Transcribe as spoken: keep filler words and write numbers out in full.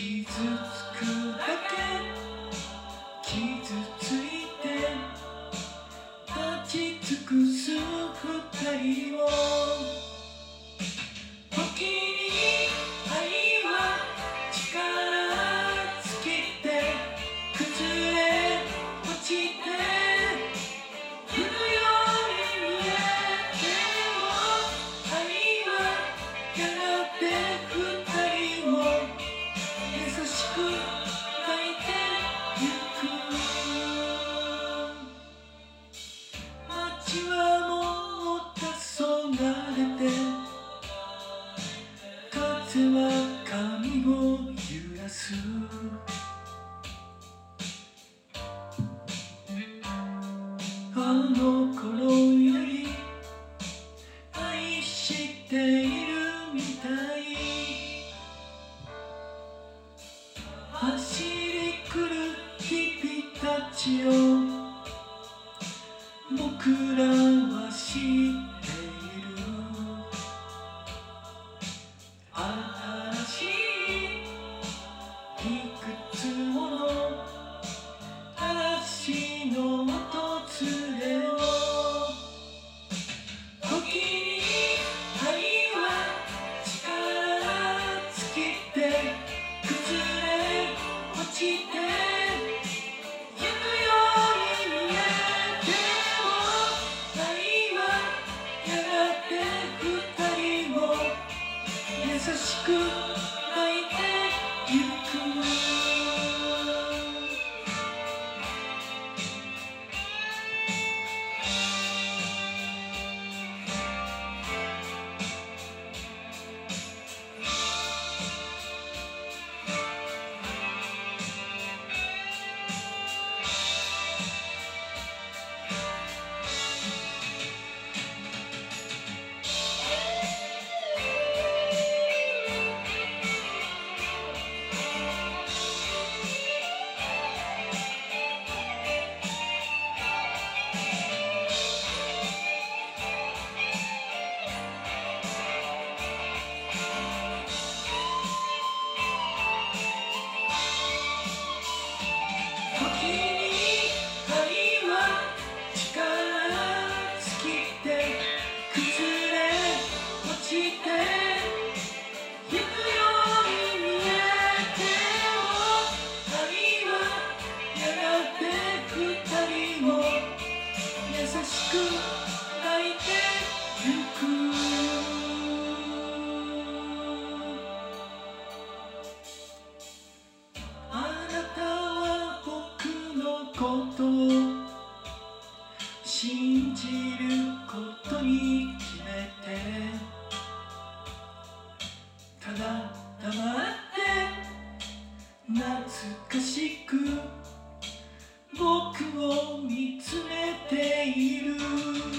傷つくだけ傷ついて立ち尽くす二人を時に愛は力尽きて崩れ落ちて降るように見えても愛はやがて二人を優しく抱いてゆく街はもう黄昏れて風は髪を揺らすあの頃より愛しているみたい走り来る日々たちを僕らは知っている新しいいくつもの嵐の訪れを時に愛は力尽きて崩れ落ちてゆくように見えても愛はやがて二人を優しく抱いてゆく優しく抱いてゆくあなたは僕のことを信じることに決めてただ黙って懐かしく僕を見つめている